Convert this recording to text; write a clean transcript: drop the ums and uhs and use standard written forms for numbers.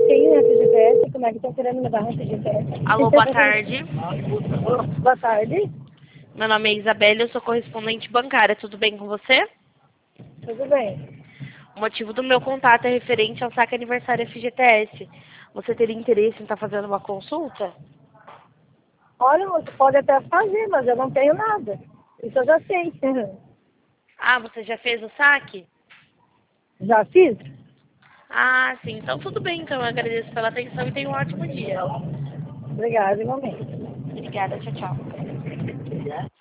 tenho FGTS, como é que estão querendo me dar um FGTS? Alô, boa tarde. Boa tarde, Meu nome é Isabelle, eu sou correspondente bancária. Tudo bem com você? tudo bem. O motivo do meu contato é referente ao saque aniversário FGTS. Você teria interesse em estar fazendo uma consulta? Olha, você pode até fazer, mas eu não tenho nada. Isso eu já sei. Ah, você já fez o saque? Já fiz? Ah, sim. Então tudo bem. Então eu agradeço pela atenção e tenha um ótimo dia. Obrigada, igualmente. Obrigada. Tchau, tchau.